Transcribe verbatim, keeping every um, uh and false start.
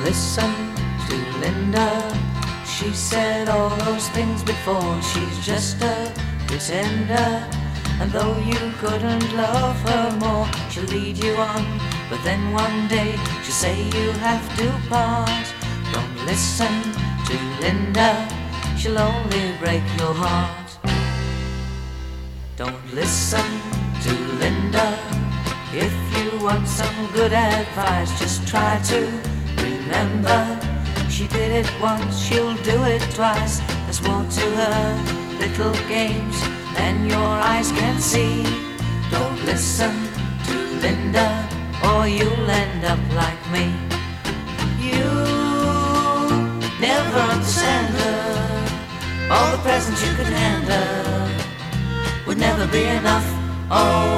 listen to Linda. She said all those things before. She's just a pretender. And though you couldn't love her more, she'll lead you on, but then one day she'll say you have to part. Don't listen to Linda, she'll only break your heart. Don't listen to Linda. If you want some good advice, just try to remember, she did it once, she'll do it twice. There's more to her little games than your eyes can see. Don't listen to Linda, or you'll end up like me. You never understand her. All the presents you could hand her would never be enough. Oh,